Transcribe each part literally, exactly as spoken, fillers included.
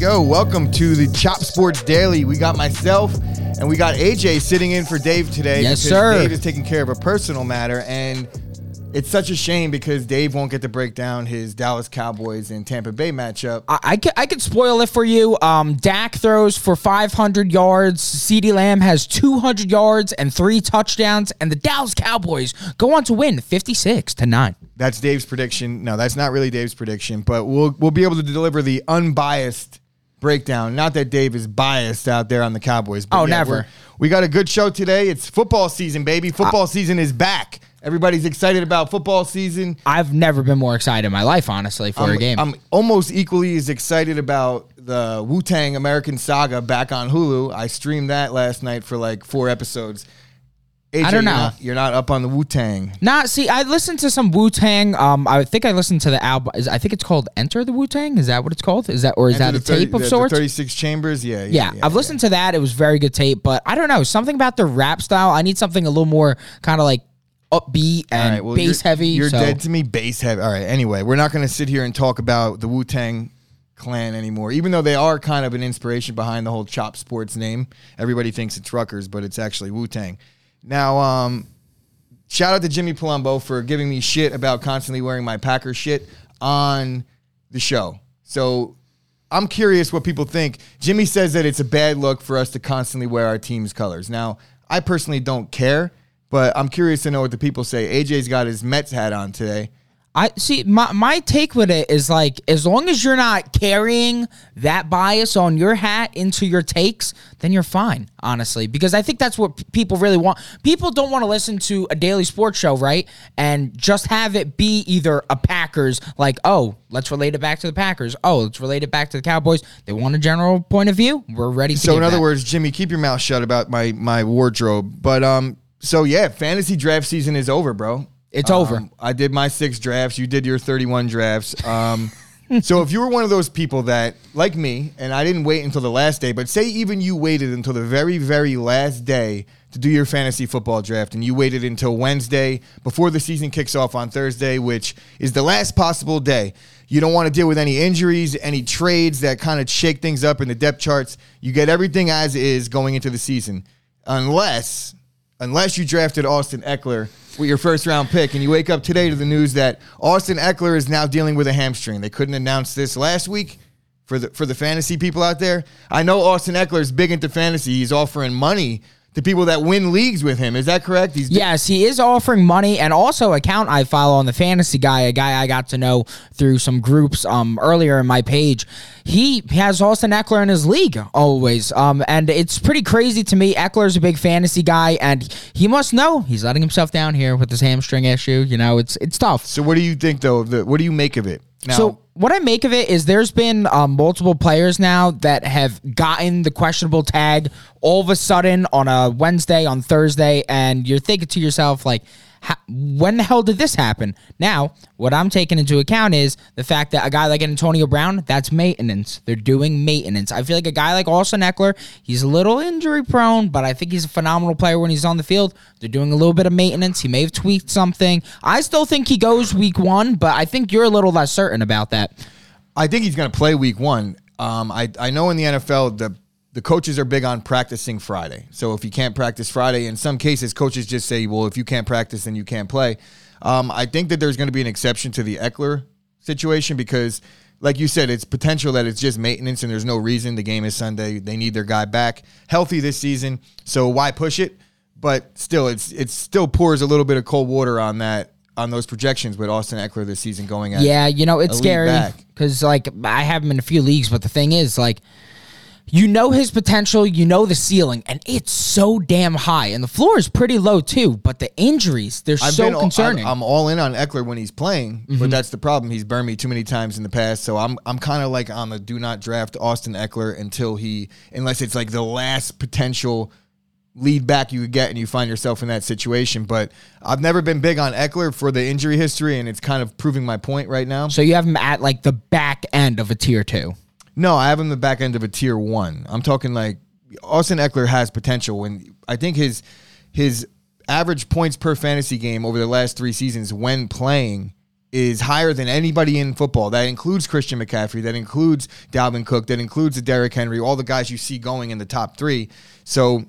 go. Welcome to the Chop Sports Daily. We got myself and we got A J sitting in for Dave today. Yes, because sir. Dave is taking care of a personal matter, and it's such a shame because Dave won't get to break down his Dallas Cowboys and Tampa Bay matchup. I, I, could, I could spoil it for you. Um, Dak throws for five hundred yards. CeeDee Lamb has two hundred yards and three touchdowns. And the Dallas Cowboys go on to win fifty-six to nine. That's Dave's prediction. No, that's not really Dave's prediction, but we'll we'll be able to deliver the unbiased breakdown. Not that Dave is biased out there on the Cowboys. But Oh, yeah, never. we're- We got a good show today. It's football season, baby. Football season is back. Everybody's excited about football season. I've never been more excited in my life, honestly, for I'm, a game. I'm almost equally as excited about the Wu-Tang American Saga back on Hulu. I streamed that last night for like four episodes. A J, I don't know. You're not, you're not up on the Wu-Tang. Nah, see, I listened to some Wu-Tang. Um, I think I listened to the album. Is, I think it's called Enter the Wu-Tang. Is that what it's called? Is that or is Enter that a the thirty tape of the, sorts? The thirty-six Chambers, yeah. Yeah, I've listened to that. It was very good tape, but I don't know. Something about the rap style. I need something a little more kind of like upbeat and All right, well, bass you're, heavy. You're so. dead to me, bass heavy. All right, anyway, we're not going to sit here and talk about the Wu-Tang Clan anymore, even though they are kind of an inspiration behind the whole Chop Sports name. Everybody thinks it's Rutgers, but it's actually Wu-Tang. Now, um, shout out to Jimmy Palumbo for giving me shit about constantly wearing my Packers shit on the show. So I'm curious what people think. Jimmy says that it's a bad look for us to constantly wear our team's colors. Now, I personally don't care, but I'm curious to know what the people say. A J's got his Mets hat on today. I see. My my take with it is like, as long as you're not carrying that bias on your hat into your takes, then you're fine, honestly. Because I think that's what p- people really want. People don't want to listen to a daily sports show, right? And just have it be either a Packers, like, oh, let's relate it back to the Packers. Oh, let's relate it back to the Cowboys. They want a general point of view. We're ready to So give in other that. words, Jimmy, keep your mouth shut about my my wardrobe. But um, so yeah, fantasy draft season is over, bro. It's Um, over. I did my six drafts. You did your thirty-one drafts. Um, so if you were one of those people that, like me, and I didn't wait until the last day, but say even you waited until the very, very last day to do your fantasy football draft, and you waited until Wednesday before the season kicks off on Thursday, which is the last possible day. You don't want to deal with any injuries, any trades that kind of shake things up in the depth charts. You get everything as is going into the season, unless... Unless you drafted Austin Eckler with your first round pick, and you wake up today to the news that Austin Eckler is now dealing with a hamstring. They couldn't announce this last week for the for the fantasy people out there. I know Austin Eckler is big into fantasy. He's offering money to people that win leagues with him. Is that correct? He's Yes, he is offering money, and also account I follow on the Fantasy Guy, a guy I got to know through some groups um earlier in my page. He has Austin Eckler in his league always, um, and it's pretty crazy to me. Eckler's a big fantasy guy, and he must know he's letting himself down here with his hamstring issue. You know, it's it's tough. So what do you think, though? Of the, what do you make of it? Now, So what I make of it is there's been um, multiple players now that have gotten the questionable tag all of a sudden on a Wednesday, on Thursday, and you're thinking to yourself, like, how, when the hell did this happen? Now, what I'm taking into account is the fact that a guy like Antonio Brown, that's maintenance. They're doing maintenance. I feel like a guy like Austin Eckler, he's a little injury prone, but I think he's a phenomenal player when he's on the field. They're doing a little bit of maintenance. He may have tweaked something. I still think he goes week one, but I think you're a little less certain about that. I think he's going to play week one. Um, I, I know in the N F L, the the coaches are big on practicing Friday. So if you can't practice Friday, in some cases, coaches just say, well, if you can't practice, then you can't play. Um, I think that there's going to be an exception to the Eckler situation because, like you said, it's potential that it's just maintenance and there's no reason. The game is Sunday. They need their guy back healthy this season. So why push it? But still, it's it still pours a little bit of cold water on that, on those projections with Austin Eckler this season going at Yeah, you know, it's a league scary back. because, like, I have him in a few leagues, but the thing is, like, you know his potential, you know the ceiling, and it's so damn high. And the floor is pretty low, too, but the injuries, they're I've so been all- concerning. I'm, I'm all in on Eckler when he's playing, Mm-hmm. but that's the problem. He's burned me too many times in the past, so I'm I'm kind of like on the do not draft Austin Eckler until he, unless it's like the last potential lead back you could get and you find yourself in that situation. But I've never been big on Eckler for the injury history, and it's kind of proving my point right now. So you have him at, like, the back end of a tier two. No, I have him the back end of a tier one. I'm talking like Austin Eckler has potential. When I think his his average points per fantasy game over the last three seasons when playing is higher than anybody in football. That includes Christian McCaffrey. That includes Dalvin Cook. That includes Derrick Henry. All the guys you see going in the top three. So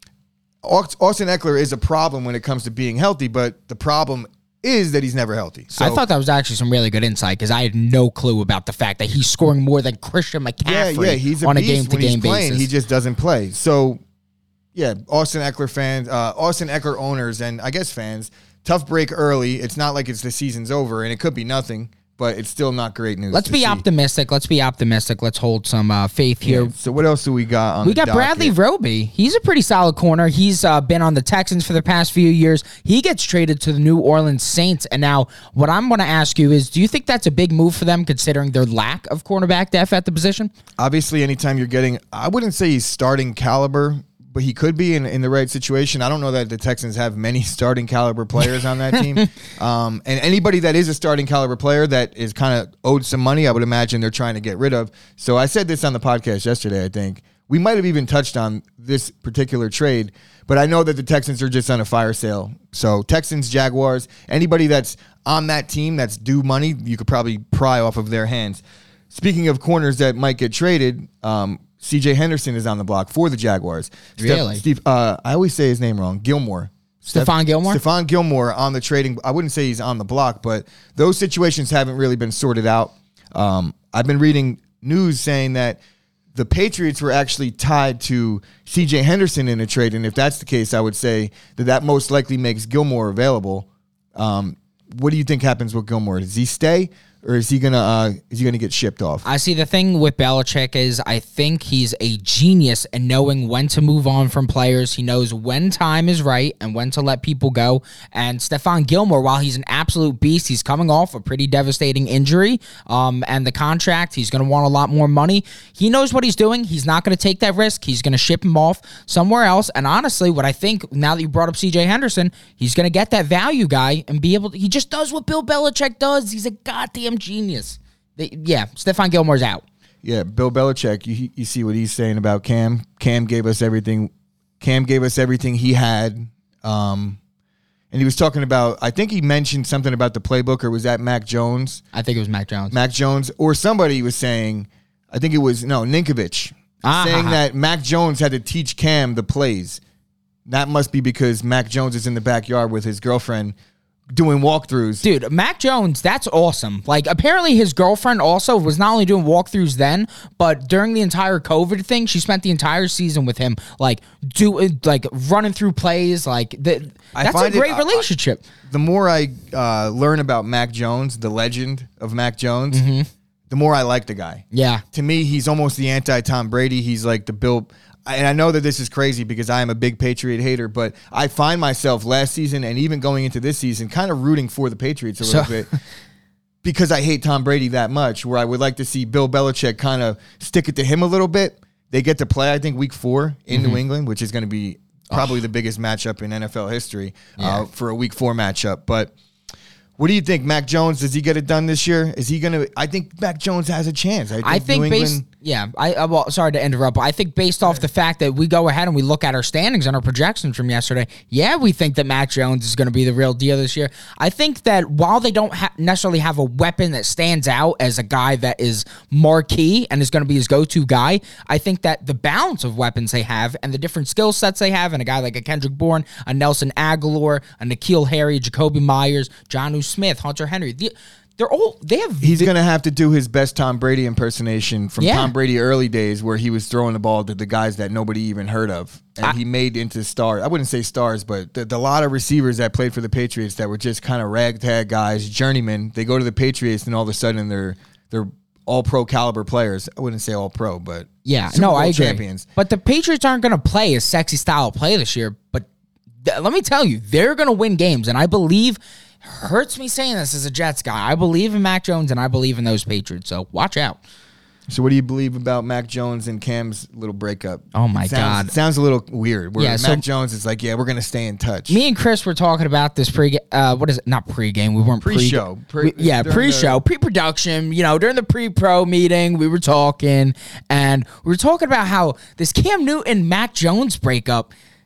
Austin Ekeler is a problem when it comes to being healthy, but the problem is that he's never healthy. So, I thought that was actually some really good insight because I had no clue about the fact that he's scoring more than Christian McCaffrey yeah, yeah, he's a on a beast when game-to-game he's playing. basis. He just doesn't play. So, yeah, Austin Ekeler fans, uh, Austin Ekeler owners, and I guess fans, tough break early. It's not like it's the season's over, and it could be nothing, but it's still not great news. Let's be see. optimistic. Let's be optimistic. Let's hold some uh, faith here. Yeah, so what else do we got on We the got Bradley docket? Roby. He's a pretty solid corner. He's uh, been on the Texans for the past few years. He gets traded to the New Orleans Saints. And now what I'm going to ask you is, do you think that's a big move for them considering their lack of cornerback depth at the position? Obviously, anytime you're getting, I wouldn't say he's starting caliber, but he could be in, in the right situation. I don't know that the Texans have many starting caliber players on that team. Um, and anybody that is a starting caliber player that is kind of owed some money, I would imagine they're trying to get rid of. So I said this on the podcast yesterday, I think. We might have even touched on this particular trade, but I know that the Texans are just on a fire sale. So Texans, Jaguars, anybody that's on that team that's due money, you could probably pry off of their hands. Speaking of corners that might get traded, um, C J Henderson is on the block for the Jaguars. Really? Steph, Steve, uh, I always say his name wrong. Gilmore. Stephon Gilmore? Stephon Gilmore on the trading. I wouldn't say he's on the block, but those situations haven't really been sorted out. Um, I've been reading news saying that the Patriots were actually tied to C J Henderson in a trade, and if that's the case, I would say that that most likely makes Gilmore available. Um, what do you think happens with Gilmore? Does he stay? Or is he gonna uh, is he gonna get shipped off? I see the thing with Belichick is I think he's a genius in knowing when to move on from players. He knows when time is right and when to let people go. And Stephon Gilmore, while he's an absolute beast, he's coming off a pretty devastating injury. Um, and the contract, he's going to want a lot more money. He knows what he's doing. He's not going to take that risk. He's going to ship him off somewhere else. And honestly, what I think, now that you brought up C J Henderson, he's going to get that value guy and be able to, he just does what Bill Belichick does. He's a goddamn genius. They, yeah, Stephon Gilmore's out. Yeah, Bill Belichick. You you see what he's saying about Cam. Cam gave us everything. Cam gave us everything he had. Um, and he was talking about. I think he mentioned something about the playbook, or was that Mac Jones? I think it was Mac Jones. Mac Jones, or somebody was saying. I think it was no Ninkovich Ah, saying ha, ha. that Mac Jones had to teach Cam the plays. That must be because Mac Jones is in the backyard with his girlfriend doing walkthroughs. Dude, Mac Jones, that's awesome. Like, apparently his girlfriend also was not only doing walkthroughs then, but during the entire COVID thing, she spent the entire season with him, like, do, like running through plays. Like, the, I that's a find it- great I- relationship. The more I uh, learn about Mac Jones, the legend of Mac Jones, Mm-hmm. the more I like the guy. Yeah. To me, he's almost the anti-Tom Brady. He's like the Bill. And I know that this is crazy because I am a big Patriot hater, but I find myself last season and even going into this season kind of rooting for the Patriots a little So- bit because I hate Tom Brady that much, where I would like to see Bill Belichick kind of stick it to him a little bit. They get to play, I think, week four in Mm-hmm. New England, which is going to be probably the biggest matchup in N F L history Yeah. uh, for a week four matchup. But what do you think, Mac Jones? Does he get it done this year? Is he going to? I think Mac Jones has a chance. I think, I think New based, England. yeah, I, I well, sorry to interrupt, but I think based off the fact that we go ahead and we look at our standings and our projections from yesterday, yeah, we think that Mac Jones is going to be the real deal this year. I think that while they don't ha- necessarily have a weapon that stands out as a guy that is marquee and is going to be his go-to guy, I think that the balance of weapons they have and the different skill sets they have, and a guy like a Kendrick Bourne, a Nelson Aguilar, a N'Keal Harry, Jacoby Myers, Jonnu Smith, Hunter Henry, the, they're all they have. He's going to have to do his best Tom Brady impersonation from Yeah. Tom Brady early days where he was throwing the ball to the guys that nobody even heard of. And I- he made into stars. I wouldn't say stars, but the, the lot of receivers that played for the Patriots that were just kind of ragtag guys, journeymen. They go to the Patriots and all of a sudden they're they're all pro caliber players. I wouldn't say all pro, but Yeah, Super no, Bowl I agree. champions. But the Patriots aren't going to play a sexy style of play this year. But th- let me tell you, they're going to win games. And I believe, hurts me saying this as a Jets guy, I believe in Mac Jones and I believe in those Patriots. So watch out. So what do you believe about Mac Jones and Cam's little breakup? Oh, my It sounds, God. It sounds a little weird. Where Yeah, Mac so- Jones is like, yeah, we're going to stay in touch. Me and Chris were talking about this pre, uh, what is it? Not pre-game. We weren't pre- Pre-show. Pre- we- yeah, during pre-show, the- pre-production. You know, during the pre-pro meeting, we were talking, and we were talking about how this Cam Newton Mac Jones breakup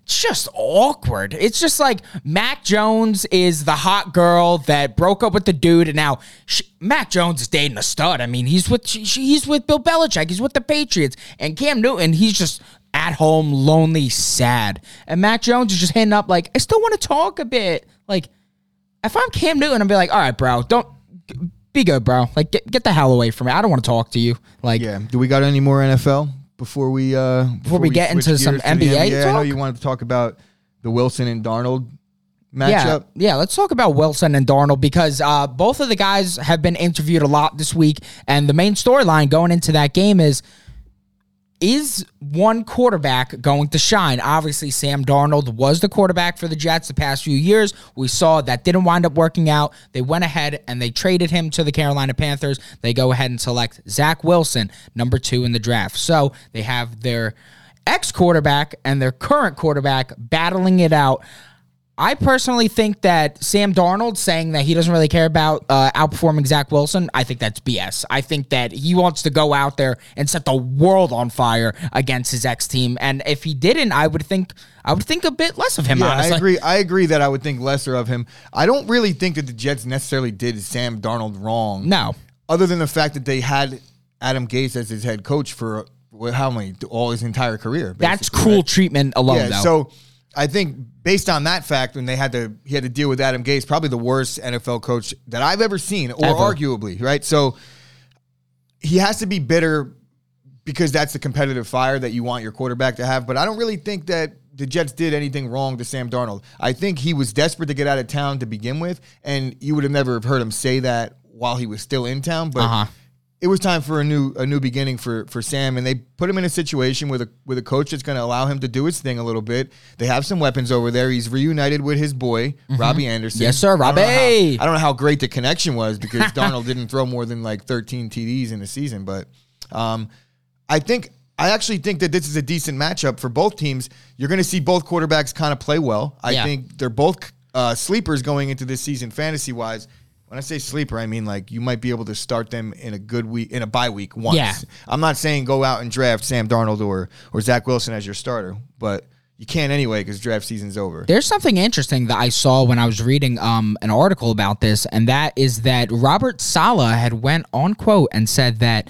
it's just awkward. It's just like Mac Jones is the hot girl that broke up with the dude, and now she, Mac Jones is dating a stud. I mean, he's with she, he's with Bill Belichick. He's with the Patriots, and Cam Newton, he's just at home, lonely, sad. And Mac Jones is just hitting up like, I still want to talk a bit. Like, if I'm Cam Newton, I'd be like, all right, bro, don't be good, bro. Like, get get the hell away from me. I don't want to talk to you. Like, yeah. Do we got any more N F L? Before we uh, before, before we, we get into some N B A, N B A talk? I know you wanted to talk about the Wilson and Darnold matchup. Yeah, yeah, let's talk about Wilson and Darnold because uh, both of the guys have been interviewed a lot this week, and the main storyline going into that game is, is one quarterback going to shine? Obviously, Sam Darnold was the quarterback for the Jets the past few years. We saw that didn't wind up working out. They went ahead and they traded him to the Carolina Panthers. They go ahead and select Zach Wilson, number two in the draft. So they have their ex-quarterback and their current quarterback battling it out. I personally think that Sam Darnold saying that he doesn't really care about uh, outperforming Zach Wilson, I think that's B S. I think that he wants to go out there and set the world on fire against his ex-team. And if he didn't, I would think I would think a bit less of him, yeah, honestly. I agree. I agree that I would think lesser of him. I don't really think that the Jets necessarily did Sam Darnold wrong. No. Other than the fact that they had Adam Gase as his head coach for uh, how many? All his entire career. That's cruel right? treatment alone, yeah, though. So I think based on that fact, when they had to, he had to deal with Adam Gase, probably the worst N F L coach that I've ever seen, or Ever. arguably, right? So he has to be bitter because that's the competitive fire that you want your quarterback to have. But I don't really think that the Jets did anything wrong to Sam Darnold. I think he was desperate to get out of town to begin with, and you would have never heard him say that while he was still in town. But Uh-huh. it was time for a new a new beginning for for Sam, and they put him in a situation with a with a coach that's going to allow him to do his thing a little bit. They have some weapons over there. He's reunited with his boy, Robbie Anderson. Yes, sir, I don't know how- Robbie. I don't know how great the connection was because Darnold didn't throw more than like thirteen T Ds in the season, but um, I think I actually think that this is a decent matchup for both teams. You're going to see both quarterbacks kind of play well. I Yeah. think they're both uh, sleepers going into this season fantasy wise. When I say sleeper, I mean like you might be able to start them in a good week, in a bye week once. Yeah. I'm not saying go out and draft Sam Darnold or or Zach Wilson as your starter, but you can't anyway because draft season's over. There's something interesting that I saw when I was reading um, an article about this, and that is that Robert Saleh had went on quote and said that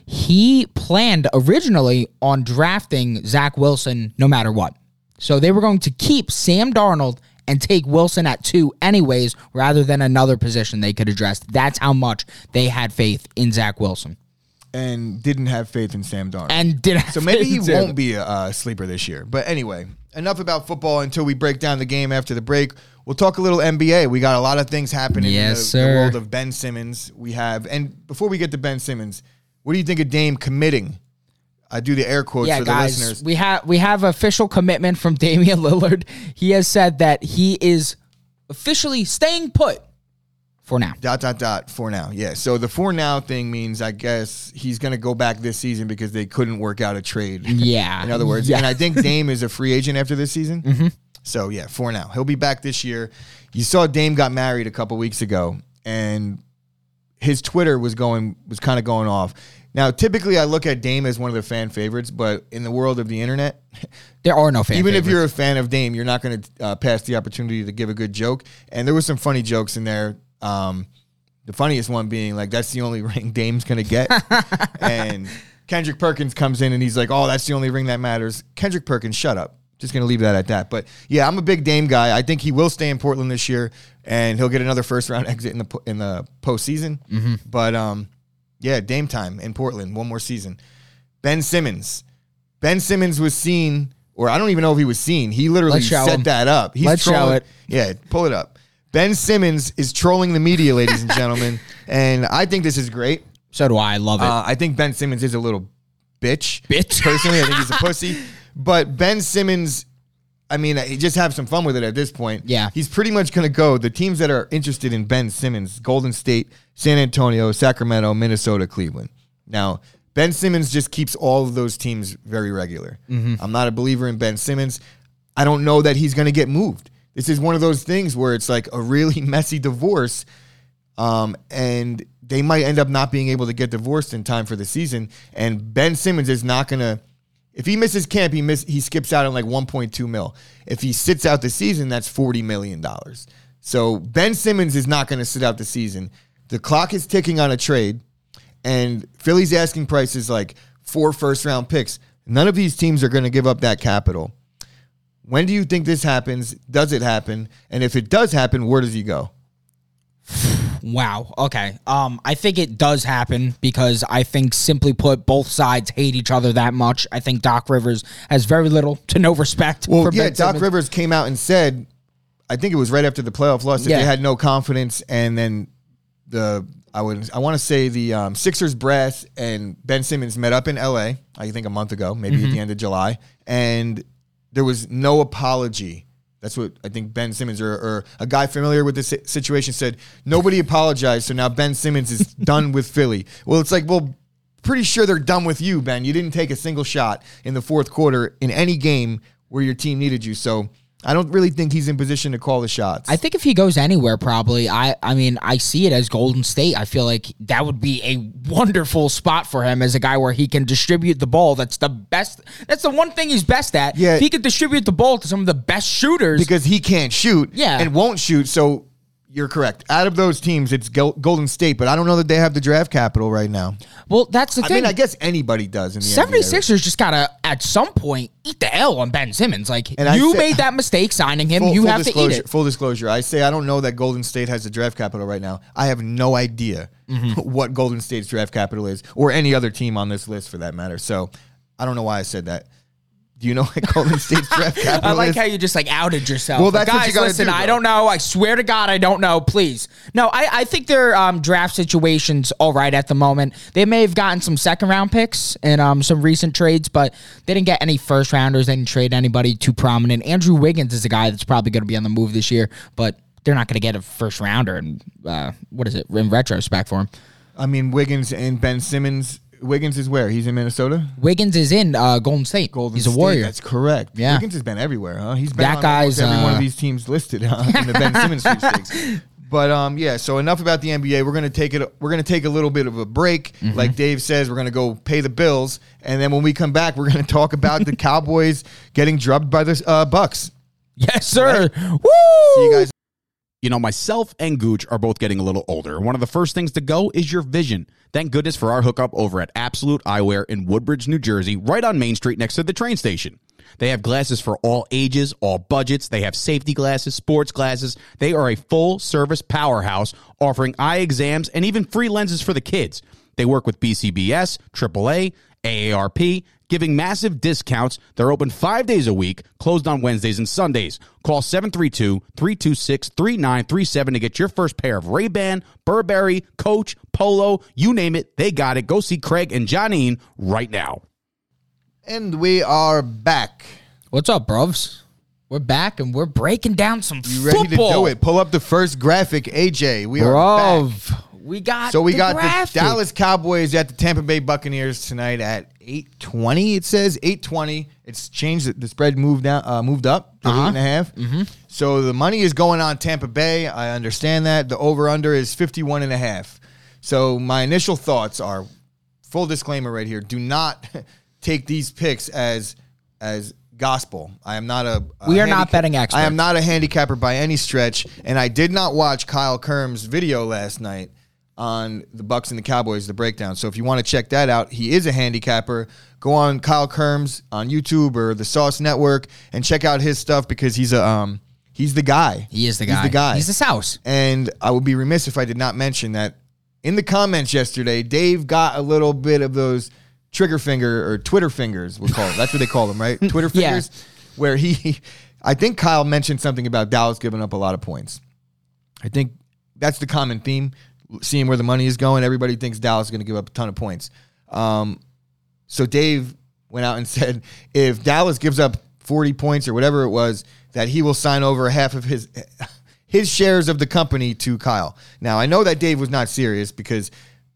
he planned originally on drafting Zach Wilson no matter what. So they were going to keep Sam Darnold and take Wilson at two anyways, rather than another position they could address. That's how much they had faith in Zach Wilson. And didn't have faith in Sam Darnold. And did So maybe he won't be a uh, sleeper this year. But anyway, enough about football until we break down the game after the break. We'll talk a little N B A. We got a lot of things happening Yes, in the, the sir. world of Ben Simmons. We have, and before we get to Ben Simmons, what do you think of Dame committing? I do the air quotes Yeah, for the guys, listeners. we have we have official commitment from Damian Lillard. He has said that he is officially staying put for now. Dot, dot, dot, for now. Yeah. So the for now thing means, I guess, he's going to go back this season because they couldn't work out a trade. Yeah. In other words. Yeah. And I think Dame is a free agent after this season. Mm-hmm. So, yeah, for now. He'll be back this year. You saw Dame got married a couple weeks ago, and his Twitter was going was kind of going off. Now, typically, I look at Dame as one of the fan favorites, but in the world of the internet, There are no fan even favorites. if you're a fan of Dame, you're not going to uh, pass the opportunity to give a good joke. And there was some funny jokes in there. Um, the funniest one being like, that's the only ring Dame's going to get. And Kendrick Perkins comes in and he's like, oh, that's the only ring that matters. Kendrick Perkins, shut up. Just going to leave that at that. But yeah, I'm a big Dame guy. I think he will stay in Portland this year and he'll get another first round exit in the po- in the postseason. Mm-hmm. But um, yeah, Dame time in Portland, one more season. Ben Simmons. Ben Simmons was seen, or I don't even know if he was seen. He literally Let's show set him. that up. He's Let's show trolling- it. Yeah, pull it up. Ben Simmons is trolling the media, ladies and gentlemen, and I think this is great. So do I. I love it. Uh, I think Ben Simmons is a little bitch. Bitch. Personally, I think he's a pussy. But Ben Simmons, I mean, he just have some fun with it at this point. Yeah. He's pretty much going to go. The teams that are interested in Ben Simmons, Golden State, San Antonio, Sacramento, Minnesota, Cleveland. Now, Ben Simmons just keeps all of those teams very regular. Mm-hmm. I'm not a believer in Ben Simmons. I don't know that he's going to get moved. This is one of those things where it's like a really messy divorce, um, and they might end up not being able to get divorced in time for the season. And Ben Simmons is not going to If he misses camp, he miss he skips out on like one point two mil. If he sits out the season, that's forty million dollars. So Ben Simmons is not going to sit out the season. The clock is ticking on a trade, and Philly's asking price is like four first-round picks. None of these teams are going to give up that capital. When do you think this happens? Does it happen? And if it does happen, where does he go? Wow. Okay. Um, I think it does happen because I think, simply put, both sides hate each other that much. I think Doc Rivers has very little to no respect. Well, for yeah, Ben Doc Simmons. Rivers came out and said, I think it was right after the playoff loss, that Yeah. they had no confidence, and then the I would I want to say the um, Sixers brass and Ben Simmons met up in L A, I think a month ago, maybe Mm-hmm. at the end of July, and there was no apology. That's what I think Ben Simmons or, or a guy familiar with this si- situation said. Nobody apologized, so now Ben Simmons is done with Philly. Well, it's like, well, pretty sure they're done with you, Ben. You didn't take a single shot in the fourth quarter in any game where your team needed you. So I don't really think he's in position to call the shots. I think if he goes anywhere, probably, I, I mean, I see it as Golden State. I feel like that would be a wonderful spot for him as a guy where he can distribute the ball. That's the best. That's the one thing he's best at. Yeah. If he could distribute the ball to some of the best shooters. because he can't shoot Yeah. and won't shoot. So you're correct. Out of those teams, it's Gol- Golden State, but I don't know that they have the draft capital right now. well, that's the I thing. mean, I guess anybody does in the N B A. seventy-sixers just got to, at some point, eat the L on Ben Simmons. Like, And I you say- made that mistake signing him. Full, you full have to eat disclosure, it. Full disclosure, I say I don't know that Golden State has the draft capital right now. I have no idea Mm-hmm. what Golden State's draft capital is, or any other team on this list for that matter. So I don't know why I said that. Do you know what Golden State's draft capital I like is? how you just like outed yourself. Well, Like, that's what guys, you gotta listen, do, I though. don't know. I swear to God, I don't know. Please. No, I, I think their um, draft situation's all right at the moment. They may have gotten some second round picks in um, some recent trades, but they didn't get any first rounders. They didn't trade anybody too prominent. Andrew Wiggins is a guy that's probably going to be on the move this year, but they're not going to get a first rounder. And uh, what is it in retrospect for him? I mean, Wiggins and Ben Simmons. Wiggins is where? He's in Minnesota? Wiggins is in uh, Golden State. Golden He's a State, warrior. That's correct. Yeah. Wiggins has been everywhere, huh? He's been That on guy's, almost every one uh, of these teams listed huh, in the Ben Simmons sweepstakes. But um, yeah. So enough about the N B A. We're gonna take it. We're gonna take a little bit of a break, Mm-hmm. like Dave says. We're gonna go pay the bills, and then when we come back, we're gonna talk about the Cowboys getting drubbed by the uh, Bucks. Yes, sir. Woo! See you guys. You know, myself and Gooch are both getting a little older. One of the first things to go is your vision. Thank goodness for our hookup over at Absolute Eyewear in Woodbridge, New Jersey, right on Main Street next to the train station. They have glasses for all ages, all budgets. They have safety glasses, sports glasses. They are a full-service powerhouse offering eye exams and even free lenses for the kids. They work with B C B S, triple A, A A R P, giving massive discounts. They're open five days a week, closed on Wednesdays and Sundays. Call seven three two, three two six, three nine three seven to get your first pair of Ray-Ban, Burberry, Coach, Polo, you name it, they got it. Go see Craig and Johnine right now. And we are back. What's up, bruvs? We're back and we're breaking down some You ready football. to do it? Pull up the first graphic, A J. We are back. Bruv. We got So we the got graphic. the Dallas Cowboys at the Tampa Bay Buccaneers tonight at eight twenty. It says eight twenty. It's changed. The spread moved down, uh, moved up to Uh-huh. eight and a half. Mm-hmm. So the money is going on Tampa Bay. I understand that. The over-under is fifty-one and a half. So my initial thoughts are, full disclaimer right here, do not take these picks as as gospel. I am not a, a We are not handicap- betting experts. I am not a handicapper by any stretch, and I did not watch Kyle Kerm's video last night on the Bucks and the Cowboys, the breakdown. So if you want to check that out, he is a handicapper. Go on Kyle Kerms on YouTube or the Sauce Network and check out his stuff because he's a um he's the guy. He is the guy. He's the guy. He's the Souse. And I would be remiss if I did not mention that in the comments yesterday, Dave got a little bit of those trigger finger or Twitter fingers, we'll call it. That's what they call them, right? Twitter Yeah. fingers. Where he, I think Kyle mentioned something about Dallas giving up a lot of points. I think that's the common theme. Seeing where the money is going, everybody thinks Dallas is going to give up a ton of points. Um, so Dave went out and said if Dallas gives up forty points or whatever it was, that he will sign over half of his his shares of the company to Kyle. Now, I know that Dave was not serious because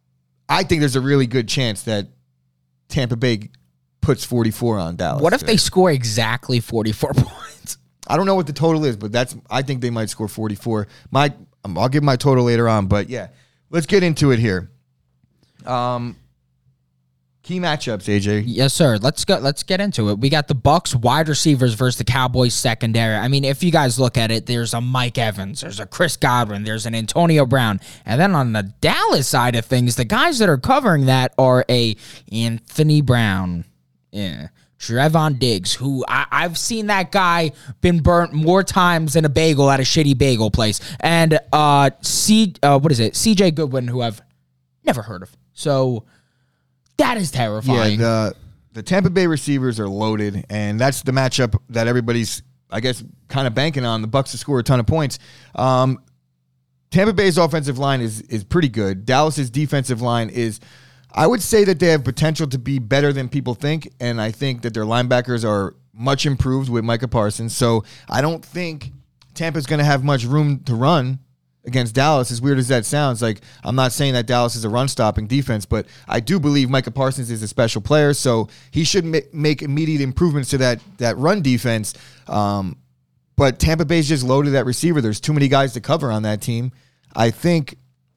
I think there's a really good chance that Tampa Bay puts forty-four on Dallas. What if today. they score exactly forty-four points? I don't know what the total is, but that's I think they might score forty-four. My um, I'll give my total later on, but yeah, let's get into it here. Um, Key matchups, A J. Yes, sir. Let's go. Let's get into it. We got the Bucks wide receivers versus the Cowboys secondary. I mean, if you guys look at it, there's a Mike Evans, there's a Chris Godwin, there's an Antonio Brown, and then on the Dallas side of things, the guys that are covering that are a Anthony Brown, yeah, Trevon Diggs, who I, I've seen that guy been burnt more times than a bagel at a shitty bagel place, and uh, C, uh, what is it, C J Goodwin, who I've never heard of. So. That is terrifying. Yeah, the, the Tampa Bay receivers are loaded, and that's the matchup that everybody's, I guess, kind of banking on. The Bucs to score a ton of points. Um, Tampa Bay's offensive line is is pretty good. Dallas's defensive line is, I would say that they have potential to be better than people think, and I think that their linebackers are much improved with Micah Parsons. So I don't think Tampa's going to have much room to run against Dallas, as weird as that sounds. Like, I'm not saying that Dallas is a run-stopping defense, but I do believe Micah Parsons is a special player, so he should ma- make immediate improvements to that that run defense. Um, but Tampa Bay's just loaded at receiver. There's too many guys to cover on that team. I think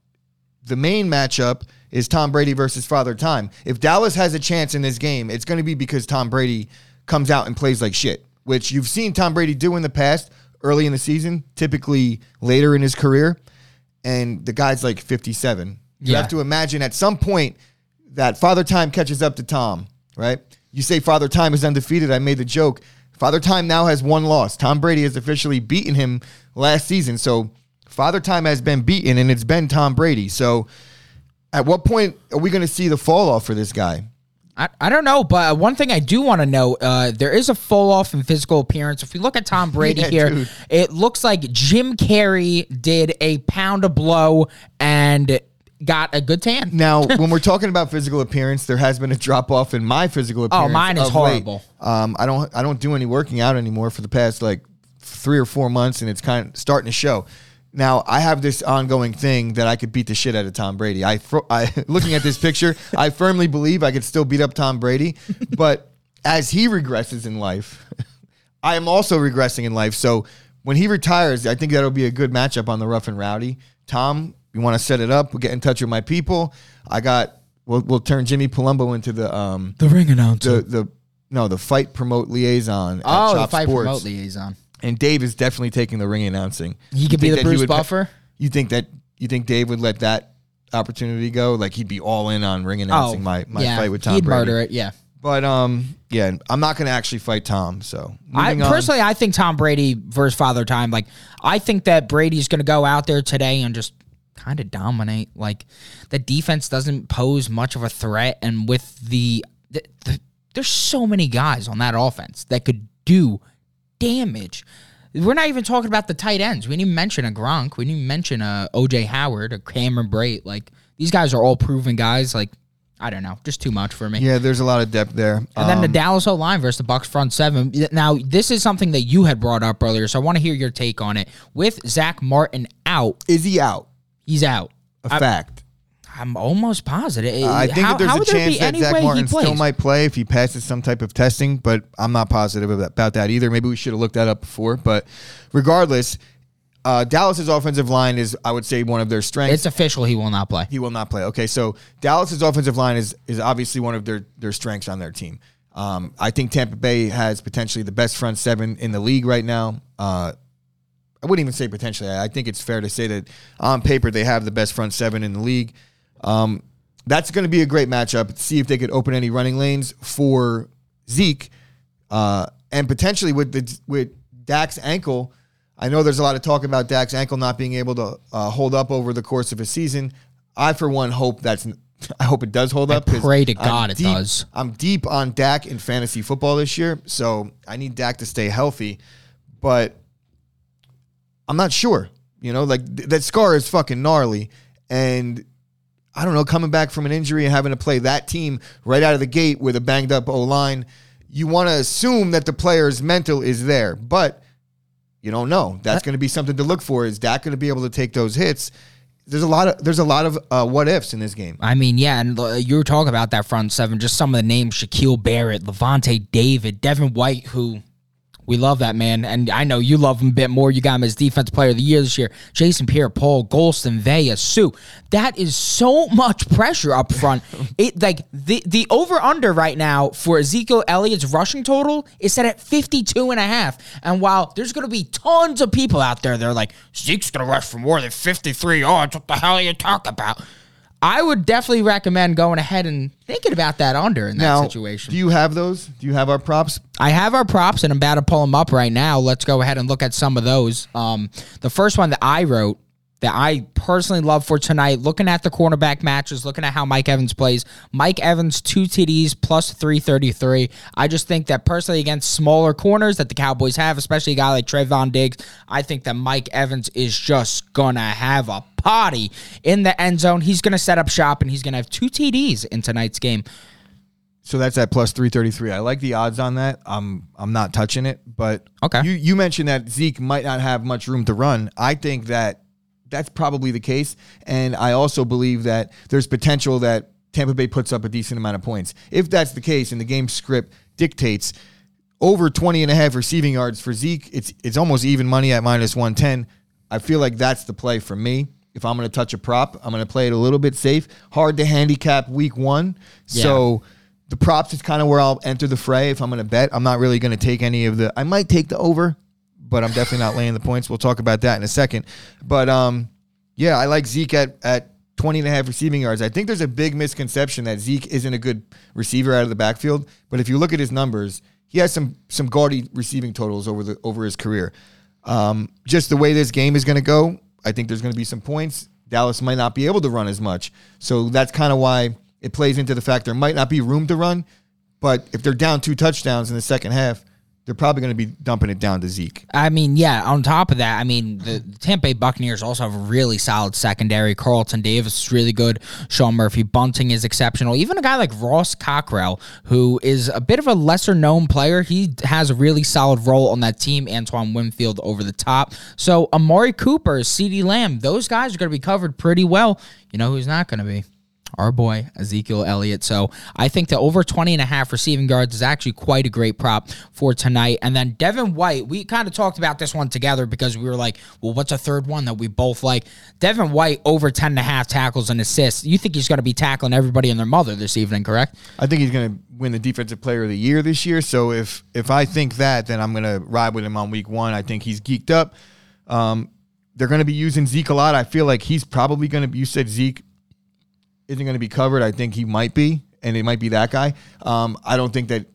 the main matchup is Tom Brady versus Father Time. If Dallas has a chance in this game, it's going to be because Tom Brady comes out and plays like shit, which you've seen Tom Brady do in the past, early in the season, typically later in his career, and the guy's like fifty-seven. You Yeah. have to imagine at some point that Father Time catches up to Tom, right? You say Father Time is undefeated. I made the joke. Father Time now has one loss. Tom Brady has officially beaten him last season. So Father Time has been beaten, and it's been Tom Brady. So at what point are we going to see the fall off for this guy? I, I don't know, but one thing I do want to know, uh, there is a fall off in physical appearance. If we look at Tom Brady Yeah, here, dude. it looks like Jim Carrey did a pound of blow and got a good tan. Now, when we're talking about physical appearance, there has been a drop off in my physical appearance. Oh, mine is of late. horrible. Um, I don't, I don't do any working out anymore for the past like three or four months, and it's kind of starting to show. Now, I have this ongoing thing that I could beat the shit out of Tom Brady. I, fr- I looking at this picture, I firmly believe I could still beat up Tom Brady. But as he regresses in life, I am also regressing in life. So when he retires, I think that'll be a good matchup on the Rough and Rowdy. Tom, you want to set it up? We'll get in touch with my people. I got. We'll we'll turn Jimmy Palumbo into the um The ring announcer. the the no the fight promote liaison. At oh, Chop the fight Sports. promote liaison. And Dave is definitely taking the ring announcing. He You could be think the that he Bruce would- Buffer. You think that you think Dave would let that opportunity go? Like he'd be all in on ring announcing Oh, my, my yeah, fight with Tom he'd Brady. murder it. Yeah. But um, yeah, I'm not going to actually fight Tom. So I moving on. personally, I think Tom Brady versus Father Time. Like, I think that Brady's going to go out there today and just kind of dominate. Like, the defense doesn't pose much of a threat, and with the, the, the there's so many guys on that offense that could do damage. We're not even talking about the tight ends. We didn't even mention a Gronk. We didn't even mention a O J Howard, a Cameron Brate. Like, these guys are all proven guys. Like, I don't know, just too much for me. Yeah, there's a lot of depth there. And then the Um, Dallas O-line versus the Bucs front seven. Now, this is something that you had brought up earlier, so I want to hear your take on it. With Zach Martin out, is he out? he's out. A I- fact. I'm almost positive. I think how, that there's how a would there chance be that any Zach way Martin he plays? still might play if he passes some type of testing, but I'm not positive about about that either. Maybe we should have looked that up before. But regardless, uh, Dallas's offensive line is, I would say, one of their strengths. It's official. He will not play. He will not play. Okay, so Dallas's offensive line is is obviously one of their their strengths on their team. Um, I think Tampa Bay has potentially the best front seven in the league right now. Uh, I wouldn't even say potentially. I think it's fair to say that on paper they have the best front seven in the league. Um, that's going to be a great matchup. See if they could open any running lanes for Zeke, uh, and potentially with the with Dak's ankle. I know there's a lot of talk about Dak's ankle not being able to uh, hold up over the course of a season. I, for one, hope that's. I hope it does hold up. 'cause pray to I'm God it deep- does. I'm deep on Dak in fantasy football this year, so I need Dak to stay healthy. But I'm not sure. You know, like th- that scar is fucking gnarly, and I don't know, coming back from an injury and having to play that team right out of the gate with a banged up O-line, you want to assume that the player's mental is there, but you don't know. That's going to be something to look for. Is Dak going to be able to take those hits? There's a lot of there's a lot of uh, what ifs in this game. I mean, yeah, and uh, you were talking about that front seven, just some of the names: Shaquille Barrett, Levante David, Devin White, who We love that, man. And I know you love him a bit more. You got him as Defensive Player of the Year this year. Jason Pierre-Paul, Golston, Vea, Sue. That is so much pressure up front. It like the, the over-under right now for Ezekiel Elliott's rushing total is set at fifty-two and a half. And while there's going to be tons of people out there that are like, Zeke's going to rush for more than fifty-three yards. What the hell are you talking about? I would definitely recommend going ahead and thinking about that under in that now, situation. Do you have those? Do you have our props? I have our props, and I'm about to pull them up right now. Let's go ahead and look at some of those. Um, the first one that I wrote that I personally love for tonight, looking at the cornerback matches, looking at how Mike Evans plays. Mike Evans, two T Ds, plus three thirty-three. I just think that personally against smaller corners that the Cowboys have, especially a guy like Trayvon Diggs, I think that Mike Evans is just going to have a potty in the end zone. He's going to set up shop, and he's going to have two T Ds in tonight's game. So that's at plus three thirty-three. I like the odds on that. I'm I'm not touching it. But okay. you, you mentioned that Zeke might not have much room to run. I think that that's probably the case. And I also believe that there's potential that Tampa Bay puts up a decent amount of points. If that's the case and the game script dictates over twenty and a half receiving yards for Zeke, it's it's almost even money at minus one ten. I feel like that's the play for me. If I'm going to touch a prop, I'm going to play it a little bit safe. Hard to handicap week one. Yeah. So the props is kind of where I'll enter the fray. If I'm going to bet, I'm not really going to take any of the, I might take the over, but I'm definitely not laying the points. We'll talk about that in a second. But um, yeah, I like Zeke at, at twenty and a half receiving yards. I think there's a big misconception that Zeke isn't a good receiver out of the backfield. But if you look at his numbers, he has some some gaudy receiving totals over the over his career. Um, just the way this game is going to go, I think there's going to be some points. Dallas might not be able to run as much. So that's kind of why it plays into the fact there might not be room to run. But if they're down two touchdowns in the second half, they're probably going to be dumping it down to Zeke. I mean, yeah, on top of that, I mean, the Tampa Bay Buccaneers also have a really solid secondary. Carlton Davis is really good. Sean Murphy Bunting is exceptional. Even a guy like Ross Cockrell, who is a bit of a lesser-known player, he has a really solid role on that team. Antoine Winfield over the top. So Amari Cooper, CeeDee Lamb, those guys are going to be covered pretty well. You know who's not going to be? Our boy, Ezekiel Elliott. So I think the over twenty and a half receiving yards is actually quite a great prop for tonight. And then Devin White, we kind of talked about this one together because we were like, well, what's a third one that we both like? Devin White over ten and a half tackles and assists. You think he's going to be tackling everybody and their mother this evening, correct? I think he's going to win the Defensive Player of the Year this year. So if if I think that, then I'm going to ride with him on week one. I think he's geeked up. Um, they're going to be using Zeke a lot. I feel like he's probably going to be, you said Zeke isn't going to be covered. I think he might be, and it might be that guy. Um, I don't think that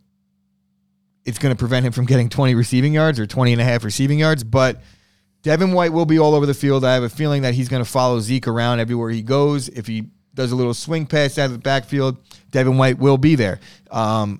it's going to prevent him from getting twenty receiving yards or twenty and a half receiving yards, but Devin White will be all over the field. I have a feeling that he's going to follow Zeke around everywhere he goes. If he does a little swing pass out of the backfield, Devin White will be there. Um,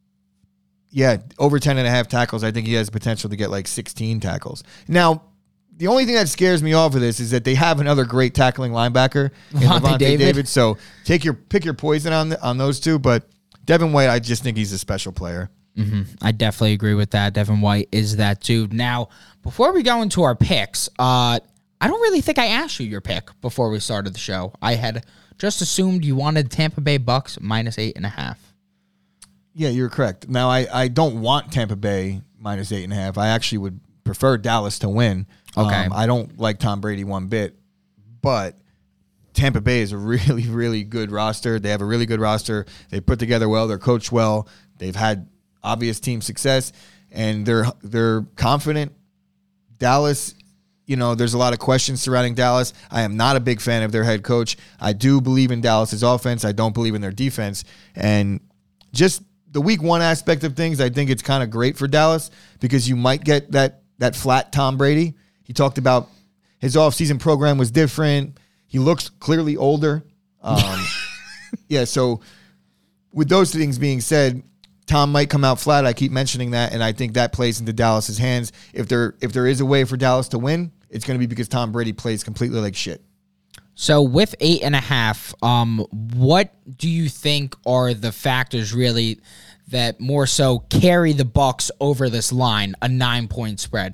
yeah, over ten and a half tackles. I think he has potential to get like sixteen tackles. Now, the only thing that scares me off of this is that they have another great tackling linebacker in Lavonte David. David. So take your pick your poison on the, on those two. But Devin White, I just think he's a special player. Mm-hmm. I definitely agree with that. Devin White is that dude. Now, before we go into our picks, uh, I don't really think I asked you your pick before we started the show. I had just assumed you wanted Tampa Bay Bucks minus eight and a half. Yeah, you're correct. Now, I, I don't want Tampa Bay minus eight and a half. I actually would prefer Dallas to win. Okay. Um, I don't like Tom Brady one bit, but Tampa Bay is a really, really good roster. They have a really good roster. They put together well. They're coached well. They've had obvious team success, and they're they're confident. Dallas, you know, there's a lot of questions surrounding Dallas. I am not a big fan of their head coach. I do believe in Dallas's offense. I don't believe in their defense. And just the week one aspect of things, I think it's kind of great for Dallas because you might get that that flat Tom Brady. He talked about his offseason program was different. He looks clearly older. Um, yeah, so with those things being said, Tom might come out flat. I keep mentioning that, and I think that plays into Dallas's hands. If there if there is a way for Dallas to win, it's going to be because Tom Brady plays completely like shit. So with eight and a half, um, what do you think are the factors really that more so carry the Bucs over this line, a nine-point spread?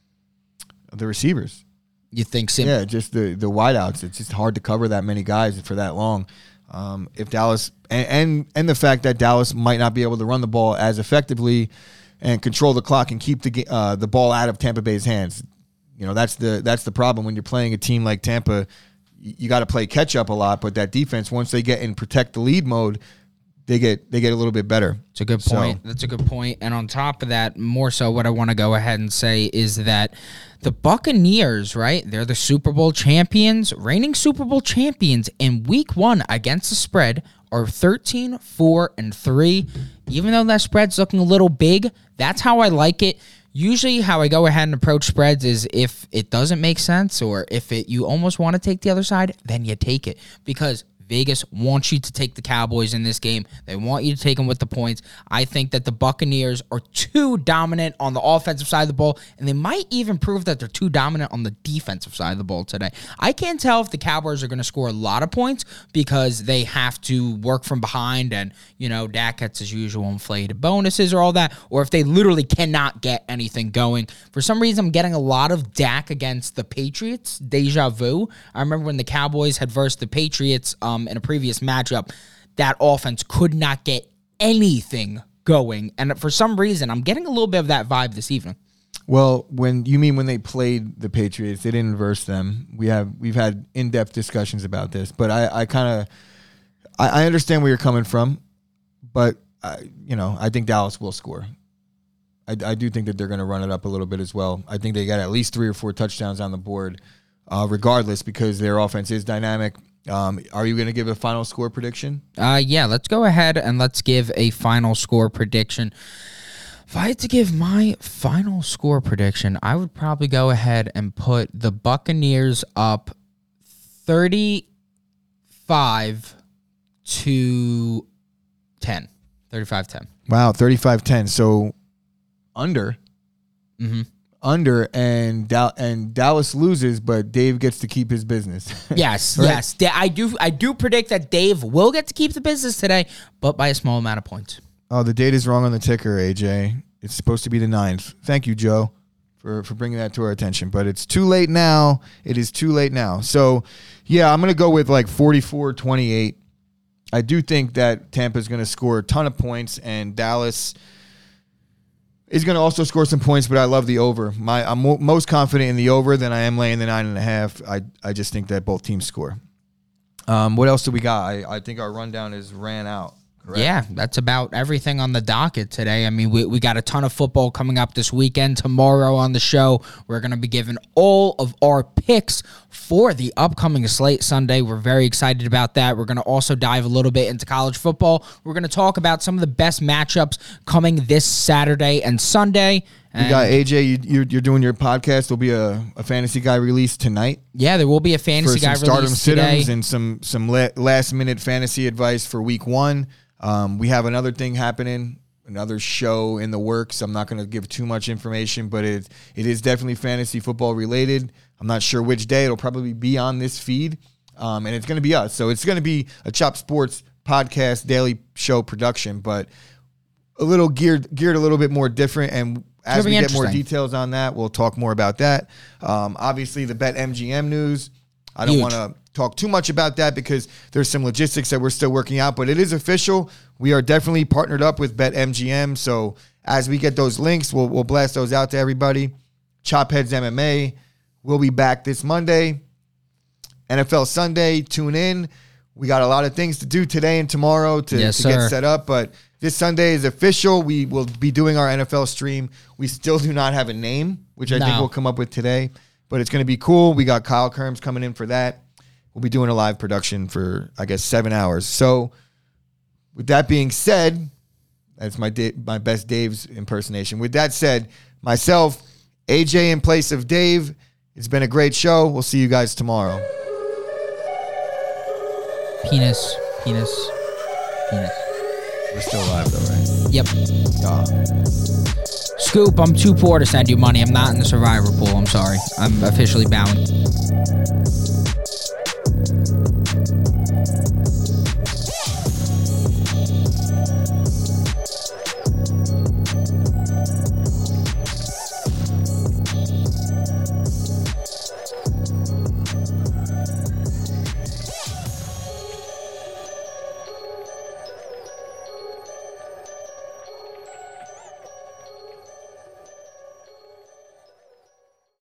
The receivers. You think sim- Yeah, just the, the wideouts. It's just hard to cover that many guys for that long. Um, if Dallas and, and and the fact that Dallas might not be able to run the ball as effectively and control the clock and keep the ga- uh, the ball out of Tampa Bay's hands. You know, that's the that's the problem when you're playing a team like Tampa. You, you got to play catch up a lot, but that defense, once they get in protect the lead mode, they get they get a little bit better. It's a good point. So, That's a good point. And on top of that, more so what I want to go ahead and say is that the Buccaneers, right? They're the Super Bowl champions, reigning Super Bowl champions in week one against the spread are thirteen, four, and three. Even though that spread's looking a little big, that's how I like it. Usually how I go ahead and approach spreads is if it doesn't make sense or if it you almost want to take the other side, then you take it. Because Vegas wants you to take the Cowboys in this game. They want you to take them with the points. I think that the Buccaneers are too dominant on the offensive side of the ball, and they might even prove that they're too dominant on the defensive side of the ball today. I can't tell if the Cowboys are going to score a lot of points because they have to work from behind and, you know, Dak gets his usual inflated bonuses or all that, or if they literally cannot get anything going. For some reason, I'm getting a lot of Dak against the Patriots, deja vu. I remember when the Cowboys had versed the Patriots um, in a previous matchup, that offense could not get anything going. And for some reason, I'm getting a little bit of that vibe this evening. Well, when you mean when they played the Patriots, they didn't verse them. We have we've had in-depth discussions about this, but I, I kind of I, I understand where you're coming from, but I, you know I think Dallas will score. I, I do think that they're going to run it up a little bit as well. I think they got at least three or four touchdowns on the board, uh, regardless, because their offense is dynamic. Um, are you going to give a final score prediction? Uh, yeah, let's go ahead and let's give a final score prediction. If I had to give my final score prediction, I would probably go ahead and put the Buccaneers up thirty-five to ten. thirty-five ten. Wow, thirty-five ten. So under. Mm-hmm. Under and Dal- and Dallas loses, but Dave gets to keep his business. Yes, Right? yes. Da- I do I do predict that Dave will get to keep the business today, but by a small amount of points. Oh, the date is wrong on the ticker, A J. It's supposed to be the ninth. Thank you, Joe, for, for bringing that to our attention. But it's too late now. It is too late now. So, yeah, I'm going to go with like forty-four twenty-eight. I do think that Tampa's going to score a ton of points, and Dallas is going to also score some points, but I love the over. My, I'm mo- most confident in the over than I am laying the nine and a half. I, I just think that both teams score. Um, what else do we got? I, I think our rundown is ran out. Correct? Yeah, that's about everything on the docket today. I mean, we, we got a ton of football coming up this weekend. Tomorrow on the show, we're going to be giving all of our picks for the upcoming slate Sunday. We're very excited about that. We're going to also dive a little bit into college football. We're going to talk about some of the best matchups coming this Saturday and Sunday. You got A J, you, you're, you're doing your podcast. There'll be a, a fantasy guy release tonight. Yeah, there will be a fantasy for guy some stardom release today. sit-ems and some some la- last-minute fantasy advice for week one. Um, we have another thing happening, another show in the works. I'm not going to give too much information, but it it is definitely fantasy football related. I'm not sure which day. It'll probably be on this feed, um, and it's going to be us. So it's going to be a Chop Sports podcast daily show production, but a little geared geared a little bit more different. And as we get more details on that, we'll talk more about that. Um, obviously, the BetMGM news. I don't want to talk too much about that because there's some logistics that we're still working out, but it is official. We are definitely partnered up with BetMGM. So as we get those links, we'll we'll blast those out to everybody. Chopheads M M A will be back this Monday. N F L Sunday, tune in. We got a lot of things to do today and tomorrow to, yes, to sir. get set up, but this Sunday is official. We will be doing our N F L stream. We still do not have a name, which I no. think we'll come up with today, but it's going to be cool. We got Kyle Kerms coming in for that. We'll be doing a live production for, I guess, seven hours. So with that being said, that's my da- my best Dave's impersonation. With that said, myself, A J in place of Dave, it's been a great show. We'll see you guys tomorrow. Penis, penis, penis. We're still alive though, right? Yep. Uh, Scoop, I'm too poor to send you money. I'm not in the survivor pool. I'm sorry. I'm officially bound.